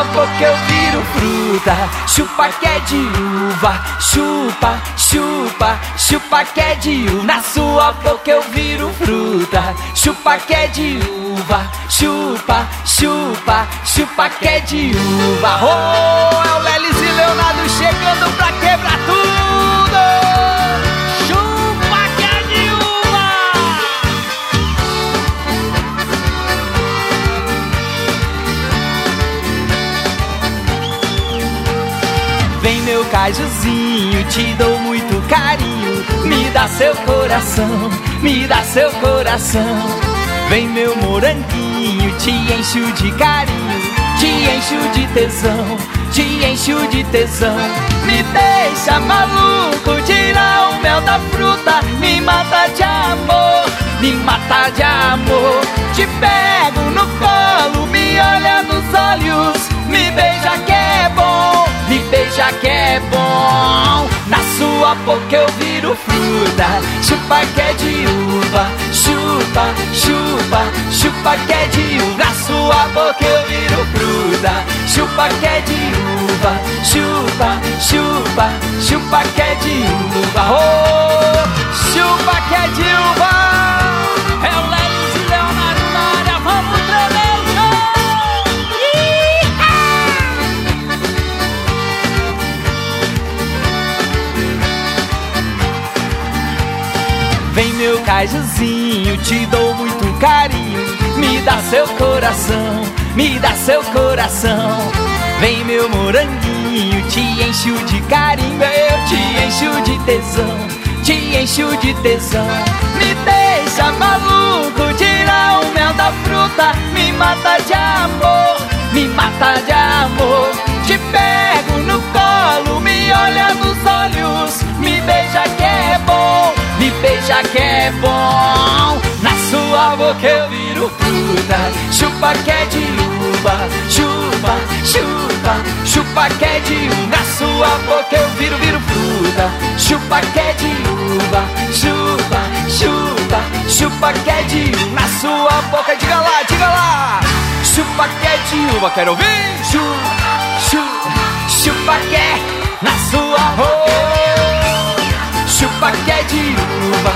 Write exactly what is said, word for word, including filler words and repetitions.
sua boca eu viro fruta. Chupa que é de uva, chupa, chupa, chupa que é de uva. Na sua boca eu viro fruta. Chupa que é de uva, chupa, chupa, chupa que é de uva. Oh, é o Lelis e Leonardo chegando pra quebrar tudo. Chupa que é de uva. Vem meu cajuzinho, te dou muito carinho. Me dá seu coração, me dá seu coração. Vem meu moranguinho, te encho de carinho, te encho de tesão, te encho de tesão. Me deixa maluco, tira o mel da fruta. Me mata de amor, me mata de amor. Te pego no colo, me olha nos olhos. Me beija que é bom, me beija que é bom. Na sua boca eu viro fruta. Chupa que é de uva, chupa, chupa, chupa que é de uva. Na sua boca eu viro fruta. Chupa que é de uva, chupa, chupa, chupa que é de uva. Oh, chupa que é de uva. É o Lelis e Leonardo na área, vamos tremer o chão. Vem meu cajuzinho, te dou muito carinho. Me dá seu coração, me dá seu coração. Vem meu moranguinho, te encho de carinho. Eu te encho de tesão, te encho de tesão. Me deixa maluco, tira o mel da fruta. Me mata de amor, me mata de amor. Te pego no colo, me olha nos olhos. Me beija que é bom, me beija que é bom. Na sua boca eu viro fruta. Chupa que é de uva, chupa, chupa, chupa que é de uva. Na sua boca eu viro, viro fruta. Chupa que é de uva, chupa, chupa, chupa que é de uva. Na sua boca, diga lá, diga lá. Chupa que é de uva, quero ouvir. Chupa, chupa, chupa que é na sua boca. Chupa que é de uva,